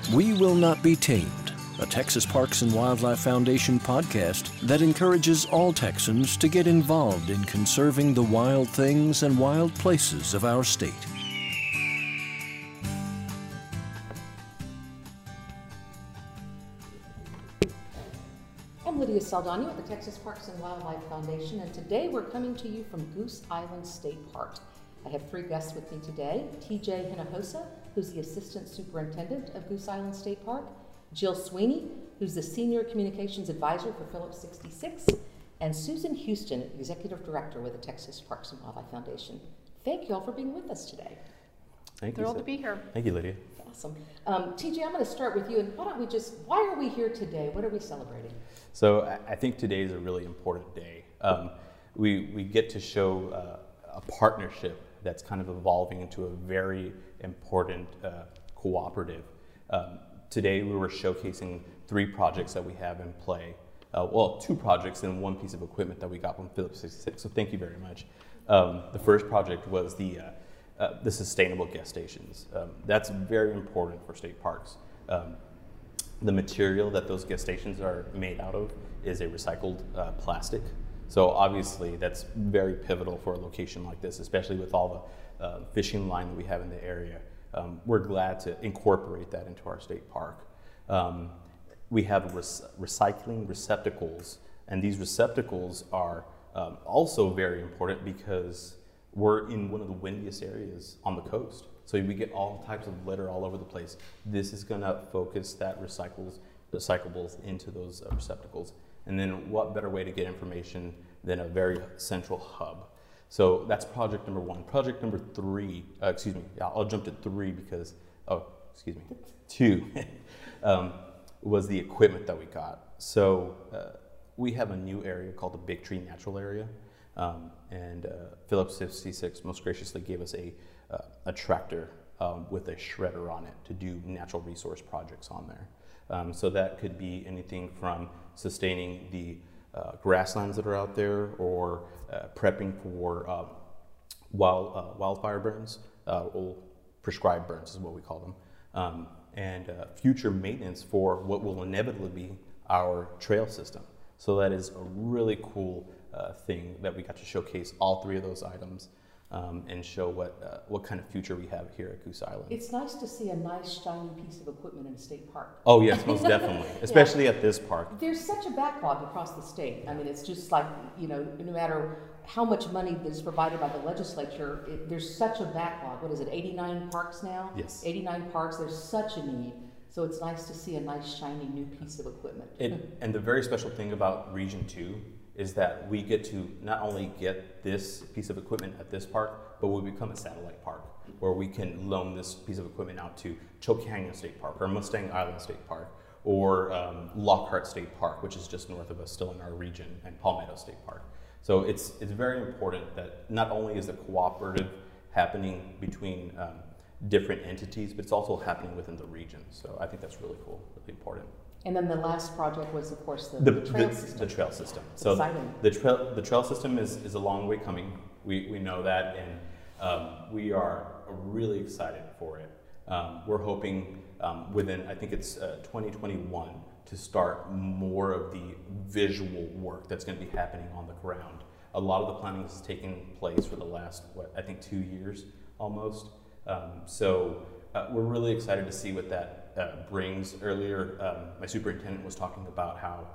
We Will Not Be Tamed, a Texas Parks and Wildlife Foundation podcast that encourages all Texans to get involved in conserving the wild things and wild places of our state. I'm Lydia Saldana with the Texas Parks and Wildlife Foundation, and today we're coming to you from Goose Island State Park. I have three guests with me today: TJ Hinojosa, who's the Assistant Superintendent of Goose Island State Park; Jill Sweeney, who's the Senior Communications Advisor for Phillips 66; and Susan Houston, Executive Director with the Texas Parks and Wildlife Foundation. Thank you all for being with us today. Thank you. Thrilled to be here. Thank you, Lydia. Awesome. TJ, I'm going to start with you, and why are we here today? What are we celebrating? So I think today is a really important day. We get to show a partnership that's kind of evolving into a very important cooperative. Today we were showcasing three projects that we have in play. Two projects and one piece of equipment that we got from Phillips 66, so thank you very much. The first project was the sustainable guest stations. That's very important for state parks. The material that those guest stations are made out of is a recycled plastic. So obviously that's very pivotal for a location like this, especially with all the fishing line that we have in the area. We're glad to incorporate that into our state park. We have recycling receptacles, and these receptacles are also very important because we're in one of the windiest areas on the coast. So we get all types of litter all over the place. This is gonna focus that recyclables into those receptacles. And then what better way to get information than a very central hub? So that's project number one. Project number three, I'll jump to three because, two, was the equipment that we got. So we have a new area called the Big Tree Natural Area. And Phillips 66 most graciously gave us a tractor with a shredder on it to do natural resource projects on there. So that could be anything from sustaining the grasslands that are out there, or prepping for wildfire burns, or prescribed burns is what we call them, and future maintenance for what will inevitably be our trail system. So that is a really cool thing that we got to showcase all three of those items and show what kind of future we have here at Goose Island. It's nice to see a nice shiny piece of equipment in a state park. Oh yes, most definitely, especially at this park. There's such a backlog across the state. I mean, it's just like, no matter how much money is provided by the legislature, there's such a backlog. What is it, 89 parks now? Yes. 89 parks, there's such a need. So it's nice to see a nice shiny new piece of equipment. And the very special thing about Region 2 is that we get to not only get this piece of equipment at this park, but we become a satellite park where we can loan this piece of equipment out to Choke Canyon State Park or Mustang Island State Park or Lockhart State Park, which is just north of us, still in our region, and Palmetto State Park. So it's very important that not only is the cooperative happening between different entities, but it's also happening within the region. So I think that's really cool, really important. And then the last project was, of course, the trail system. The trail system. So the trail system is a long way coming. We know that, and we are really excited for it. We're hoping within, I think it's 2021, to start more of the visual work that's going to be happening on the ground. A lot of the planning has taken place for the last, I think 2 years almost. So we're really excited to see what that brings. Earlier, my superintendent was talking about how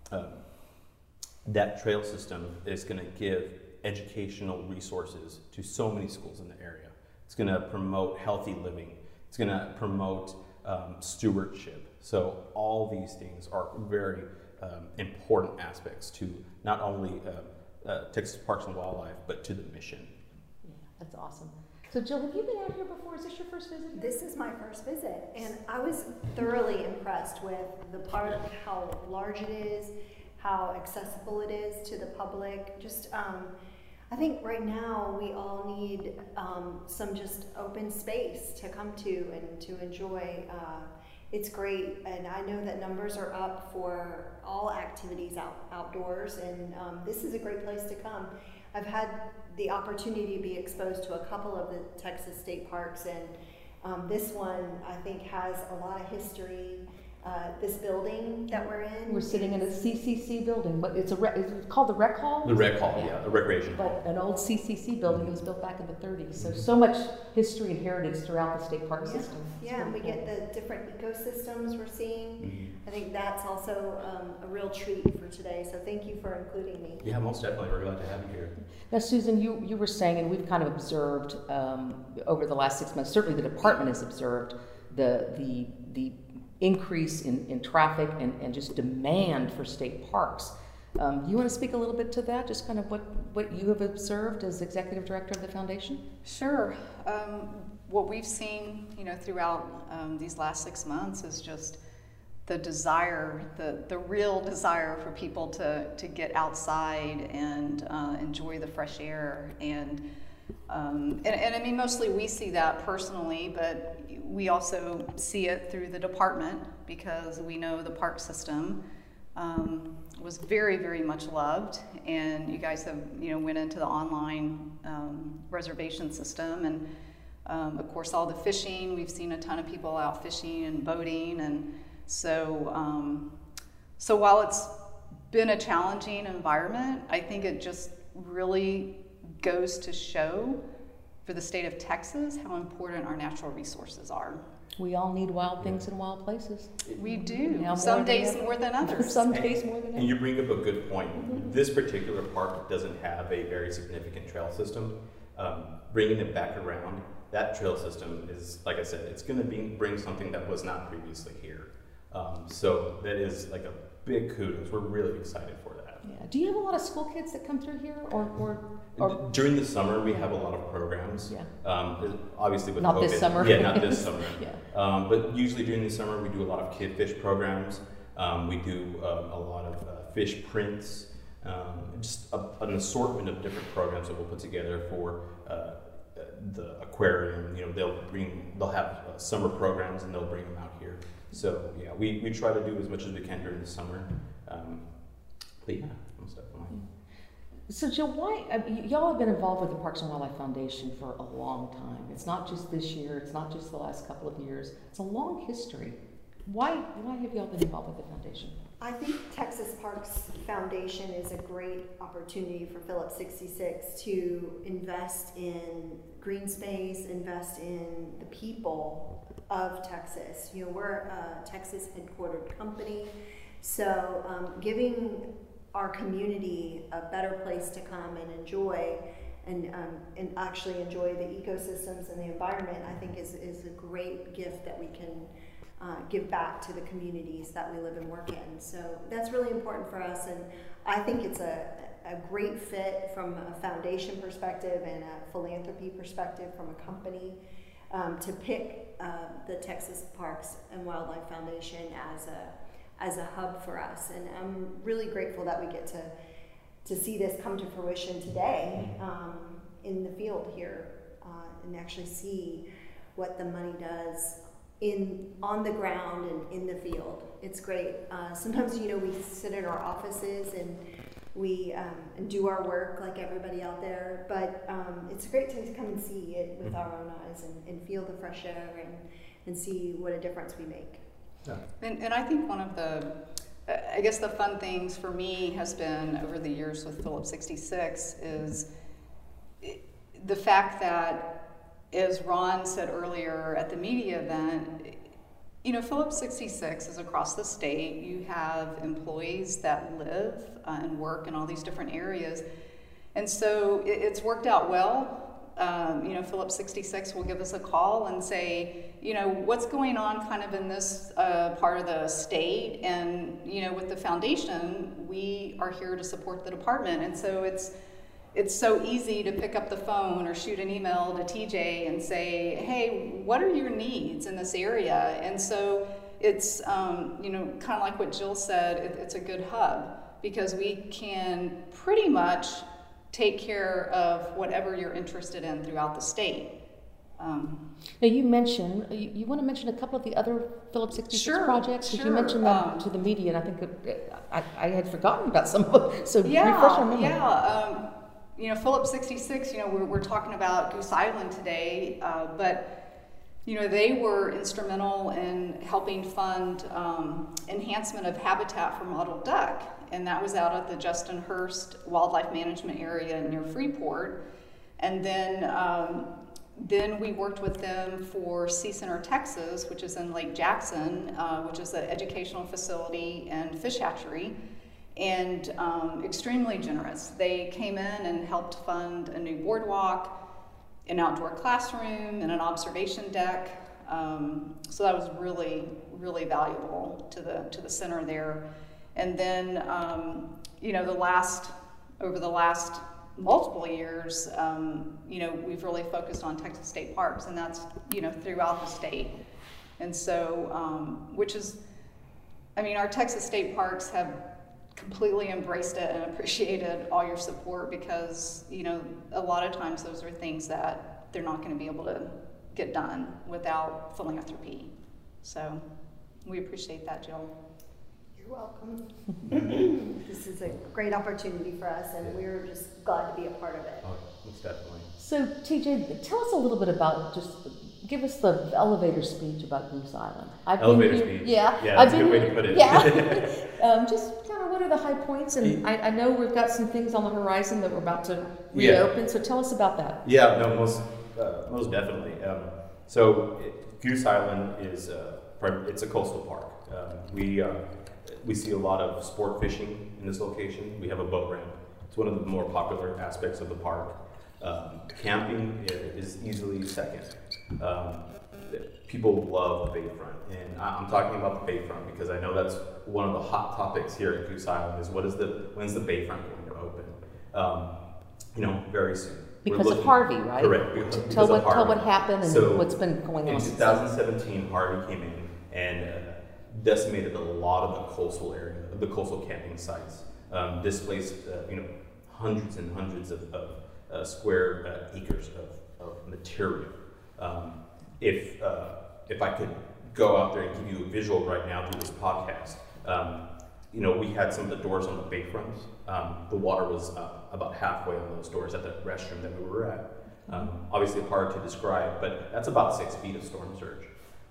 that trail system is going to give educational resources to so many schools in the area. It's going to promote healthy living. It's going to promote stewardship. So all these things are very important aspects to not only Texas Parks and Wildlife, but to the mission. Yeah, that's awesome. So Jill, have you been out here before? Is this your first visit here? This is my first visit, and I was thoroughly impressed with the park, how large it is, how accessible it is to the public. Just, I think right now we all need some just open space to come to and to enjoy. It's great, and I know that numbers are up for all activities outdoors, and this is a great place to come. I've had the opportunity to be exposed to a couple of the Texas state parks, and This one, I think, has a lot of history. This building that we're in. We're sitting in a CCC building, but it's it's called the Rec Hall? The Rec Hall, yeah, the Recreation Hall. But an old CCC building that was built back in the 30s. So much history and heritage throughout the state park system. Yeah, and we get the different ecosystems we're seeing. I think that's also a real treat for today. So thank you for including me. Yeah, most definitely. We're glad to have you here. Now, Susan, you were saying, and we've kind of observed over the last 6 months, certainly the department has observed the increase in traffic and just demand for state parks. You want to speak a little bit to that, just kind of what you have observed as executive director of the foundation? Sure. What we've seen, throughout these last 6 months is just the desire, the real desire for people to get outside and enjoy the fresh air. And I mean, mostly we see that personally, but we also see it through the department, because we know the park system was very, very much loved, and you guys have, went into the online reservation system, and of course all the fishing. We've seen a ton of people out fishing and boating, and so while it's been a challenging environment, I think it just really goes to show for the state of Texas how important our natural resources are. We all need wild things in wild places. We do. Now Some days more than others. Some days more than others. And you bring up a good point. This particular park doesn't have a very significant trail system. Bringing it back around, that trail system is, like I said, it's going to bring something that was not previously here. So that is like a big kudos. We're really excited for that. Yeah. Do you have a lot of school kids that come through here, or during the summer we have a lot of programs? Yeah. Obviously with not COVID. this summer. Yeah, not this summer. Yeah. But usually during the summer we do a lot of kid fish programs. We do a lot of fish prints. Just an assortment of different programs that we'll put together for the aquarium. They'll have summer programs and they'll bring them out here. So yeah, we try to do as much as we can during the summer. But yeah, most definitely. So Jill, why y'all have been involved with the Parks and Wildlife Foundation for a long time? It's not just this year. It's not just the last couple of years. It's a long history. Why have y'all been involved with the foundation? I think Texas Parks Foundation is a great opportunity for Phillips 66 to invest in green space, invest in the people of Texas. We're a Texas headquartered company, so giving our community a better place to come and enjoy and actually enjoy the ecosystems and the environment, I think is a great gift that we can give back to the communities that we live and work in. So that's really important for us, and I think it's a great fit from a foundation perspective and a philanthropy perspective from a company to pick the Texas Parks and Wildlife Foundation as a hub for us. And I'm really grateful that we get to see this come to fruition today in the field here and actually see what the money does on the ground and in the field. It's great. Sometimes, we sit in our offices and we do our work like everybody out there, but it's great to come and see it with our own eyes and feel the fresh air and see what a difference we make. Yeah. And I think one of the fun things for me has been over the years with Phillips 66 is the fact that, as Ron said earlier at the media event, Phillips 66 is across the state. You have employees that live and work in all these different areas. And so it's worked out well. Phillips 66 will give us a call and say, what's going on kind of in this part of the state. And, with the foundation, we are here to support the department. And so it's so easy to pick up the phone or shoot an email to TJ and say, hey, what are your needs in this area? And so it's, kind of like what Jill said, it's a good hub because we can pretty much take care of whatever you're interested in throughout the state. Now you mentioned, you want to mention a couple of the other Phillips 66 projects? Because you mentioned them to the media, and I think I had forgotten about some of them, so refresh our memory. Phillips 66, we're talking about Goose Island today, but They were instrumental in helping fund enhancement of habitat for mottled duck, and that was out at the Justin Hurst Wildlife Management Area near Freeport. And then we worked with them for Sea Center, Texas, which is in Lake Jackson, which is an educational facility and fish hatchery, and extremely generous. They came in and helped fund a new boardwalk, an outdoor classroom, and an observation deck. So that was really, really valuable to the center there. And then, over the last multiple years, we've really focused on Texas state parks, and that's, throughout the state. And so, our Texas state parks have completely embraced it and appreciated all your support, because, a lot of times those are things that they're not going to be able to get done without philanthropy. So we appreciate that, Jill. You're welcome. This is a great opportunity for us, and we're just glad to be a part of it. Oh, most definitely. So, TJ, tell us a little bit about, give us the elevator speech about Goose Island. Elevator speech? Yeah. That's a good way to put it. Yeah. Just kind of what are the high points? And I know we've got some things on the horizon that we're about to reopen, so tell us about that. Yeah, no, most definitely. Goose Island is it's a coastal park. We see a lot of sport fishing in this location. We have a boat ramp. It's one of the more popular aspects of the park. Camping is easily second. People love the bayfront, and I'm talking about the bayfront because I know that's one of the hot topics here at Goose Island. Is when's the bayfront going to open? Very soon. Because of Harvey, right? Correct. Tell what happened and what's been going on. In 2017, Harvey came in and decimated a lot of the coastal area, the coastal camping sites, displaced hundreds and hundreds of square acres of material. If I could go out there and give you a visual right now through this podcast, we had some of the doors on the bayfront. The water was about halfway on those doors at the restroom that we were at. Obviously hard to describe, but that's about 6 feet of storm surge.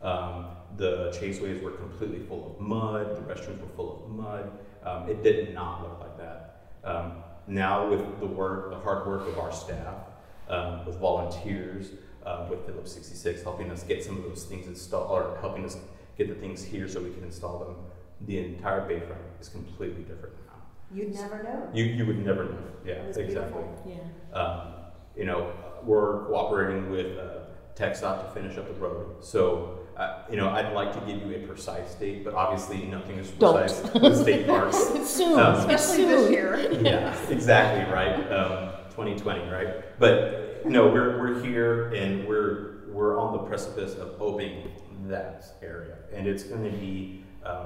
The chaseways were completely full of mud. The restrooms were full of mud. It did not look like that. Now with the hard work of our staff, with volunteers, with Phillips 66 helping us get some of those things installed, or helping us get the things here so we can install them, the entire bayfront is completely different now. You'd never know. You would never know. Yeah, exactly. Beautiful. Yeah. We're cooperating with TxDOT to finish up the road. So, I'd like to give you a precise date, but obviously nothing is precise with state parks. Soon, especially this year. Yeah, exactly, right. 2020, right? But we're here and we're on the precipice of opening that area, and it's going to be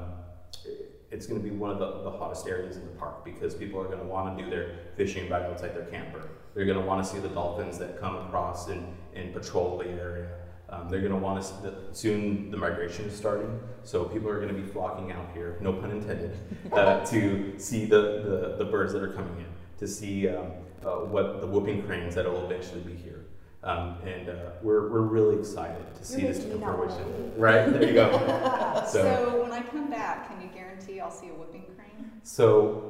one of the hottest areas in the park because people are going to want to do their fishing right outside their camper. They're going to want to see the dolphins that come across and patrol the area. They're going to want to see soon the migration is starting, so people are going to be flocking out here, no pun intended, to see the birds that are coming in, to see what the whooping cranes that will eventually be here. We're really excited to see this come to fruition. Right? There you go. So when I come back, can you guarantee I'll see a whooping crane? So,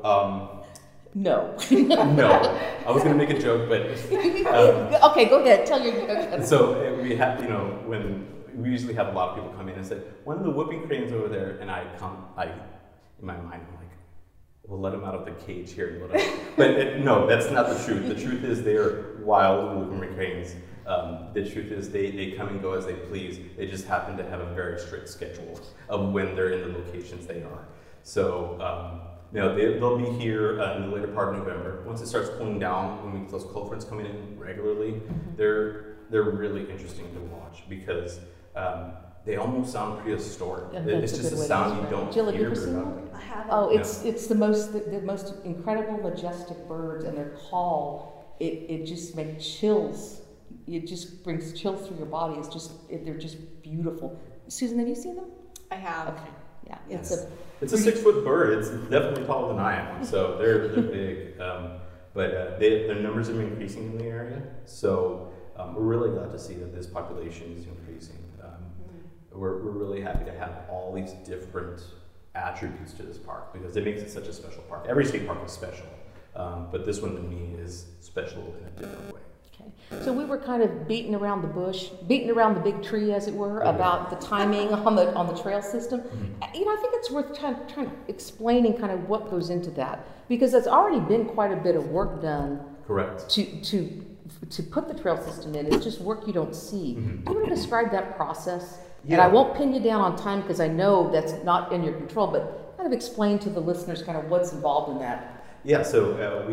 no. No. I was going to make a joke, but... okay, go ahead. Tell your joke. So we have, when we usually have a lot of people come in and say, when are the whooping cranes over there? And in my mind, I'm like, we'll let them out of the cage here. But no, that's not the truth. The truth is they're wild whooping cranes. The truth is they come and go as they please. They just happen to have a very strict schedule of when they're in the locations they are. So, they'll be here in the later part of November. Once it starts cooling down, when we get those cold fronts coming in regularly, they're really interesting to watch because they almost sound prehistoric. It's just a sound you don't Jill, hear. Have you ever seen them? I haven't. Oh, it's the most incredible, majestic birds, and their call. It just makes chills. It just brings chills through your body. They're just beautiful. Susan, have you seen them? I have. Okay. Yeah, It's a 6-foot bird. It's definitely taller than I am, so they're big. But their numbers are increasing in the area, so we're really glad to see that this population is increasing. really happy to have all these different attributes to this park because it makes it such a special park. Every state park is special, but this one to me is special in a different way. Okay. So we were kind of beating around the bush, beating around the big tree, as it were, about the timing on the trail system. You know, I think it's worth trying explaining kind of what goes into that, because there's already been quite a bit of work done. Correct. To put the trail system in. It's just work you don't see. Do you want to describe that process? Yeah. And I won't pin you down on time because I know that's not in your control, but kind of explain to the listeners kind of what's involved in that. Yeah, so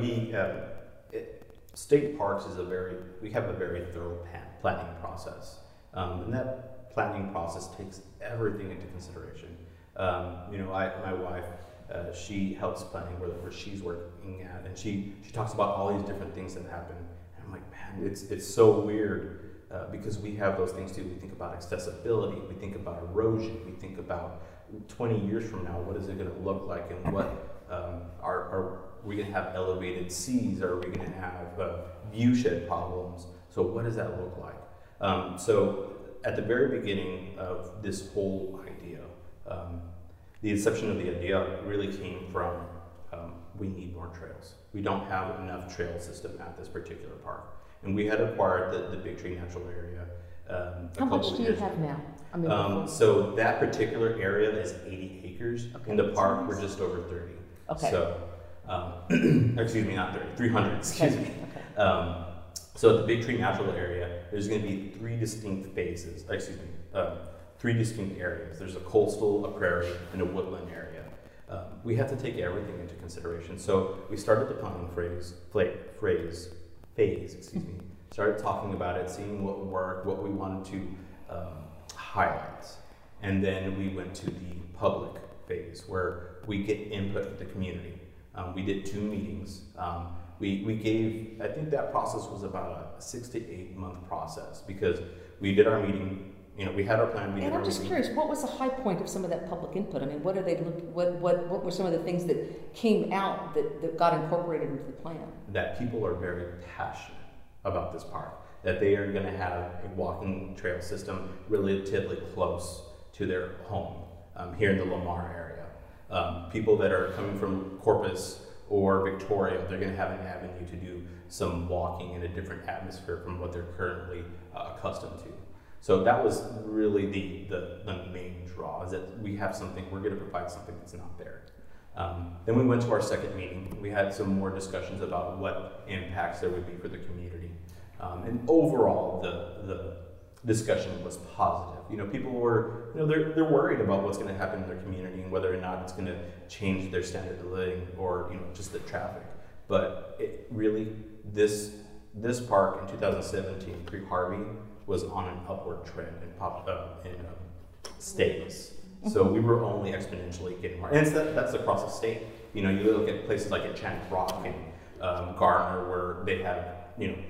state parks is we have a very thorough planning process. And that planning process takes everything into consideration. You know, my wife, she helps planning where she's working at, and she talks about all these different things that happen. And I'm like, man, it's so weird because we have those things too. We think about accessibility, we think about erosion, we think about 20 years from now, what is it going to look like, and what are we going to have elevated seas? Are we going to have viewshed problems? So what does that look like? So at the very beginning of this whole idea, the inception of the idea really came from we need more trails. We don't have enough trail system at this particular park. And we had acquired the Big Tree Natural Area How much do you have now? I mean, so that particular area is 80 acres. Okay. In the park, we're just over 30. Okay. So, excuse me, not 30, 300, excuse me. Okay. So at the Big Tree Natural Area, there's going to be three distinct areas. There's a coastal, a prairie, and a woodland area. We have to take everything into consideration. So we started the planning phase, started talking about it, seeing what worked, what we wanted to highlight. And then we went to the public phase where we get input from the community. We did 2 meetings. We gave, I think that process was about a 6 to 8 month process because we did our meeting, you know, we had our plan. And I'm just curious, what was the high point of some of that public input? I mean, what were some of the things that came out that got incorporated into the plan? That people are very passionate about this park, that they are going to have a walking trail system relatively close to their home here in the Lamar area. People that are coming from Corpus or Victoria, they're going to have an avenue to do some walking in a different atmosphere from what they're currently accustomed to. So that was really the main draw, is that we have something, we're going to provide something that's not there. Then we went to our second meeting. We had some more discussions about what impacts there would be for the community. And overall, the discussion was positive. You know, people were, you know, they're worried about what's going to happen in their community and whether or not it's going to change their standard of living or, you know, just the traffic. But it really, this park in 2017, pre-Harvey, was on an upward trend in states. So we were only exponentially getting more. And that's across the state. You know, you look at places like Enchanted Rock and Gardner, where they have, you know,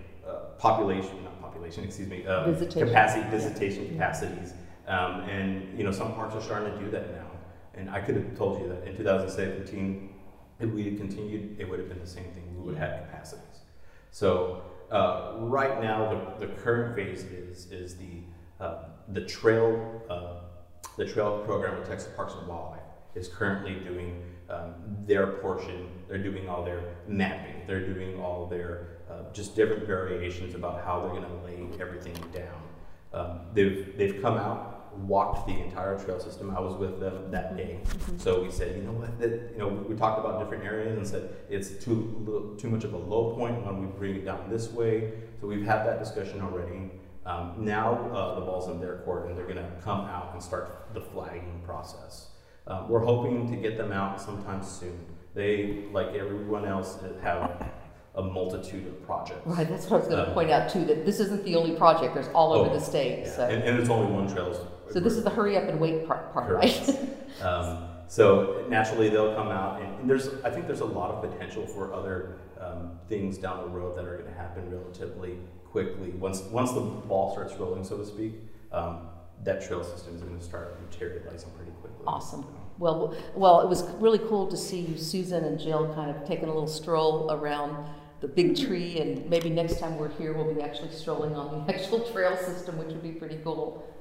visitation capacities. And, you know, some parks are starting to do that now. And I could have told you that in 2017, if we had continued, it would have been the same thing. We would have had capacities. So right now, the current phase is the trail program at Texas Parks and Wildlife is currently doing their portion. They're doing all their mapping. They're doing all their just different variations about how they're going to lay everything down. They've come out, walked the entire trail system. I was with them that day. So we said, you know what, we talked about different areas and said it's too much of a low point when we bring it down this way. So we've had that discussion already. Now the ball's in their court, and they're going to come out and start the flagging process. We're hoping to get them out sometime soon. They, like everyone else, have a multitude of projects. Right, that's what I was going to point out too, that this isn't the only project. There's all over the state. Yeah. So. And it's only one trail. So this is the hurry up and wait part, right? So naturally they'll come out, and I think there's a lot of potential for other things down the road that are going to happen relatively quickly. Once the ball starts rolling, so to speak, that trail system is going to start materializing pretty quickly. Awesome. Well, it was really cool to see you, Susan and Jill, kind of taking a little stroll around the big tree, and maybe next time we're here, we'll be actually strolling on the actual trail system, which would be pretty cool.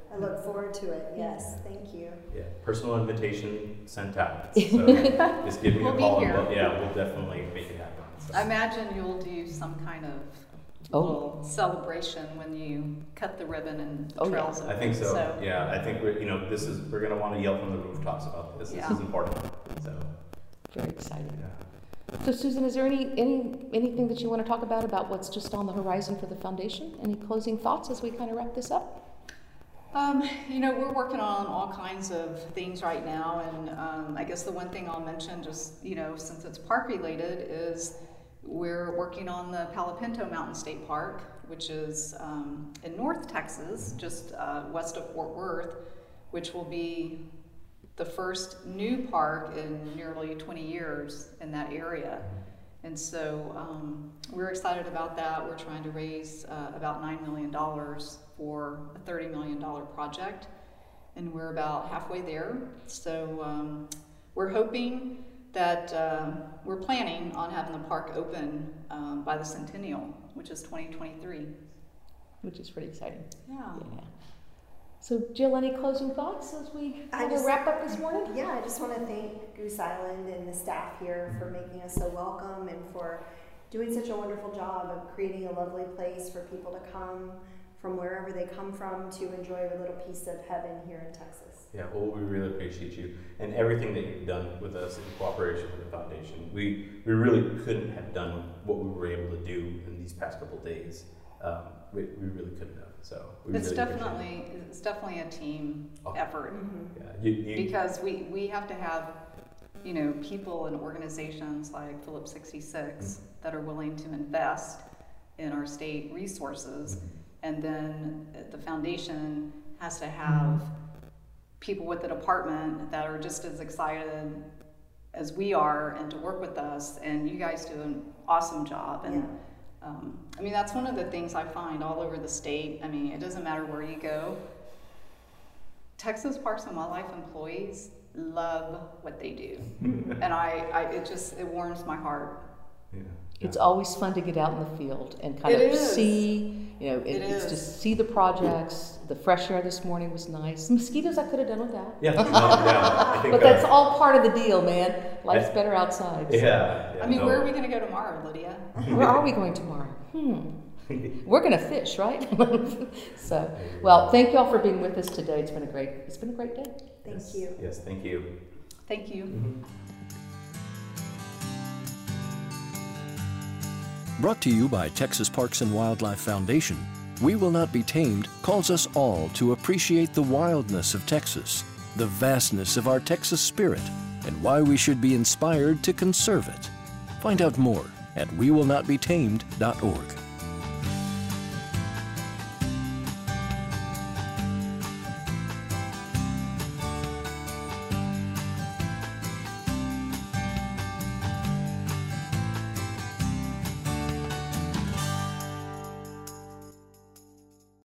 I look forward to it. Yes, thank you. Yeah, personal invitation sent out. So just give me We'll a be call. here. We'll definitely make it happen. So. I imagine you'll do some kind of little celebration when you cut the ribbon and the trails open. I think so. Yeah, I think we're going to want to yell from the rooftops about this. Yeah. This is important. So Very exciting. yeah. So Susan, is there anything that you want to talk about what's just on the horizon for the foundation? Any closing thoughts as we kind of wrap this up? We're working on all kinds of things right now, and I guess the one thing I'll mention, just since it's park related, is we're working on the Palo Pinto Mountain State Park, which is in North Texas, just west of Fort Worth, which will be the first new park in nearly 20 years in that area. And so we're excited about that. We're trying to raise about $9 million for a $30 million project, and we're about halfway there. So we're hoping that we're planning on having the park open by the centennial, which is 2023. Which is pretty exciting. Yeah. So Jill, any closing thoughts as we kind of wrap up this morning? Yeah, I just want to thank Goose Island and the staff here for making us so welcome and for doing such a wonderful job of creating a lovely place for people to come from wherever they come from to enjoy a little piece of heaven here in Texas. Yeah, well, we really appreciate you and everything that you've done with us in cooperation with the foundation. We really couldn't have done what we were able to do in these past couple of days. We really couldn't have. So it's definitely a team effort. Mm-hmm. Yeah, because we have to have people and organizations like Phillips 66 that are willing to invest in our state resources, and then the foundation has to have people with the department that are just as excited as we are and to work with us, and you guys do an awesome job. And that's one of the things I find all over the state. It doesn't matter where you go. Texas Parks and Wildlife employees love what they do, and it warms my heart. Yeah. It's always fun to get out in the field and kind of see, it's just see the projects. The fresh air this morning was nice. Mosquitoes, I could have done without. Yeah, I think, but that's all part of the deal, man. Life's better outside. So. Yeah. Where are we going to go tomorrow, Lydia? Where are we going tomorrow? We're going to fish, right? So, well, thank you all for being with us today. It's been a great day. Thank you. Yes, thank you. Thank you. Mm-hmm. Brought to you by Texas Parks and Wildlife Foundation, We Will Not Be Tamed calls us all to appreciate the wildness of Texas, the vastness of our Texas spirit, and why we should be inspired to conserve it. Find out more at wewillnotbetamed.org.